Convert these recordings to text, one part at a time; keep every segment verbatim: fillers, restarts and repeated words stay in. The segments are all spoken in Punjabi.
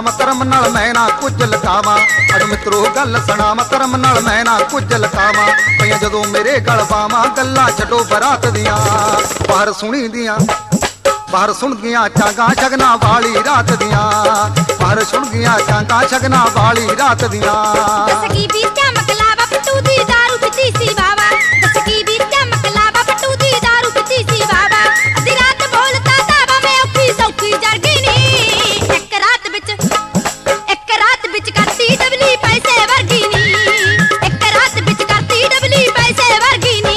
ਸੁਣਾਵਾਂ ਧਰਮ ਨਾਲ ਮੈਂ ਨਾ ਕੁਝ ਲਕਾਵਾਂ। ਅੜ ਮਿੱਤਰੋ ਗੱਲ ਸੁਣਾਵਾਂ ਧਰਮ ਨਾਲ ਮੈਂ ਨਾ ਕੁਝ ਲਕਾਵਾਂ। ਪਈਆਂ ਜਦੋਂ ਮੇਰੇ ਗਲ ਪਾਵਾਂ ਗੱਲਾਂ ਛੱਡੋ ਬਰਾਤ ਦੀਆਂ। ਬਾਹਰ ਸੁਣੀ ਦੀਆਂ ਬਾਹਰ ਸੁਣ ਗਈਆਂ ਚਾਂਗਾ ਸ਼ਗਨਾਂ ਵਾਲੀ ਰਾਤ ਦੀਆਂ। ਬਾਹਰ ਸੁਣ ਗਈਆਂ ਚਾਂਗਾ ਸ਼ਗਨਾਂ ਵਾਲੀ ਰਾਤ ਦੀਆਂ। ਦੱਸ ਕੀ ਬੀਤਿਆ ਮਕਲਾਵਾ ਪੱਟੂ ਦੀ ਦਾਰੂ ਪੀਤੀ ਸੀ ਬਾਵਾ। ਦੱਸ ਕੀ ਬੀਤਿਆ ਮਕਲਾਵਾ ਪੱਟੂ ਦੀ ਦਾਰੂ ਪੀਤੀ ਸੀ ਬਾਵਾ। ਅੱਧੀ ਰਾਤ ਬੋਲਤਾ ਤਾਵਾ ਮੈਂ ਔਖੀ ਸੌਖੀ ਜਰ ਗਈ ਨੀ। ਇੱਕ ਰਾਤ ਵਿੱਚ ਇੱਕ ਰਾਤ ਵਿੱਚ ਕਰਤੀ ਡਬਲੀ ਪੈਸੇ ਵਰਗੀ ਨੀ। ਇੱਕ ਰਾਤ ਵਿੱਚ ਕਰਤੀ ਡਬਲੀ ਪੈਸੇ ਵਰਗੀ ਨੀ।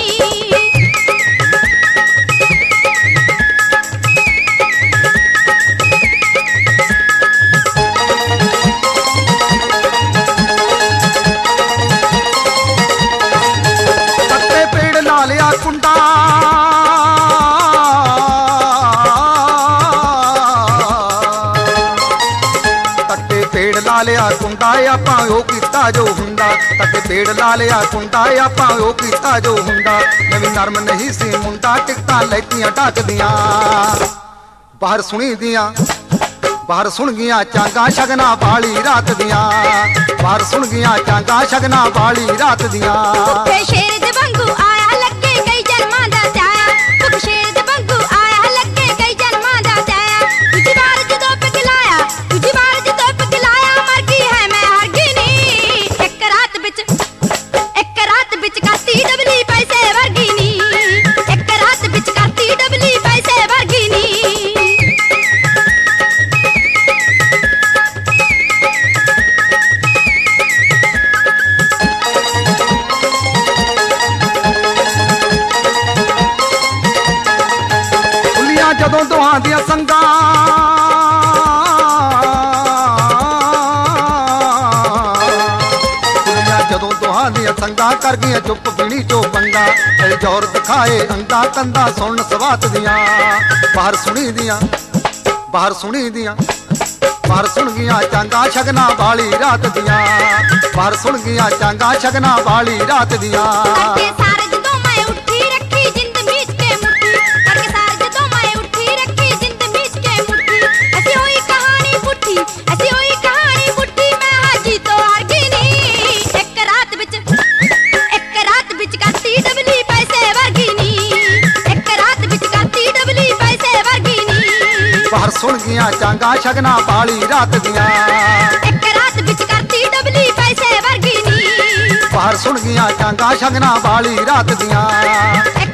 ਕੁੰਡਾ ਤੱਕੇ ਪੇੜ ਲਾ ਲਿਆ ਕੁੰਡਾ ਆਪਾਂ ਉਹ ਕੀਤਾ ਜੋ ਹੁੰਦਾ। ਤੱਕੇ ਪੇੜ ਲਾ ਲਿਆ ਕੁੰਡਾ ਆਪਾਂ ਉਹ ਕੀਤਾ ਜੋ ਹੁੰਦਾ। ਨਵੀਂ ਨਰਮ ਨਹੀਂ ਸੀ ਮੁੰਡਾ ਟਿਕਟਾਂ ਲੈਤੀਆਂ ਢੱਕਦੀਆਂ। ਬਾਹਰ ਸੁਣੀ ਦੀਆਂ ਬਾਹਰ ਸੁਣ ਗਈਆਂ ਚਾਂਗਾ ਸ਼ਗਨਾਂ ਵਾਲੀ ਰਾਤ ਦੀਆਂ। ਬਾਹਰ ਸੁਣ ਗਈਆਂ ਚਾਂਗਾ ਸ਼ਗਨਾਂ ਵਾਲੀ ਰਾਤ ਦੀਆਂ। ਭੁੱਖੇ ਸ਼ੇਰ ਦੇ ਵਾਂਗੂ ਆਇਆ ਲੱਗੇ ਕਈ ਜਨਮਾਂ ਦਾ ਧਿਆਇਆ। ਭੁੱਖੇ ਸ਼ੇਰ ਦੇ ਵਾਂਗੂ ਆਇਆ ਲੱਗੇ ਕਈ ਜਨਮਾਂ ਦਾ ਧਿਆਇਆ। ਦੂਜੀ ਵਾਰ ਜਦੋਂ ਪਿਘਲਾਇਆ ਦੂਜੀ ਵਾਰ ਜਦੋਂ ਪਿਘਲਾਇਆ ਮਰ ਗਈ ਹੈ ਮੈਂ ਹਾਰ ਗਈ ਨੀ। ਇੱਕ ਰਾਤ ਵਿੱਚ ਇੱਕ ਰਾਤ ਵਿੱਚ ਕਰਤੀ ਡਬਲੀ ਪੈਸੇ ਵਰਗੀ ਨੀ। ਇੱਕ ਰਾਤ ਵਿੱਚ ਕਰਤੀ ਡਬਲੀ ਪੈਸੇ ਵਰਗੀ ਨੀ। ਜਦੋਂ ਦੋਹਾਂ ਦੀਆਂ ਸੰਗਾਂ ਕੁੜੀਆਂ ਜਦੋਂ ਦੋਹਾਂ ਦੀਆਂ ਸੰਗਾਂ ਕਰ ਗਈਆਂ ਚੁੱਪ ਪੀਣੀ ਚੋ ਪੰਗਾ। ਇਹ ਜ਼ੋਰ ਦਿਖਾਏ ਅੰਗਾ ਕੰਦਾ ਸੁਣ ਸਵਾਤ ਦੀਆਂ। ਬਾਹਰ ਸੁਣੀ ਦੀਆਂ ਬਾਹਰ ਸੁਣੀ ਦੀਆਂ ਬਾਹਰ ਸੁਣ ਗਈਆਂ ਚਾਂਗਾ ਸ਼ਗਨਾਂ ਵਾਲੀ ਰਾਤ ਦੀਆਂ। ਬਾਹਰ ਸੁਣ ਗਈਆਂ ਚਾਂਗਾ ਸ਼ਗਨਾਂ ਵਾਲੀ ਰਾਤ ਦੀਆਂ। ਬਾਹਰ ਸੁਣ ਗਈਆਂ ਚਾਂਗਾ ਸ਼ਗਨਾਂ ਵਾਲੀ ਰਾਤ ਦੀਆਂ। ਇੱਕ ਰਾਤ ਵਿੱਚ ਕਰਤੀ ਡਬਲੀ ਪੈਸੇ ਵਰਗੀ ਨੀ। ਬਾਹਰ ਸੁਣ ਗਈਆਂ ਚਾਂਗਾ ਸ਼ਗਨਾਂ ਵਾਲੀ ਰਾਤ ਦੀਆਂ।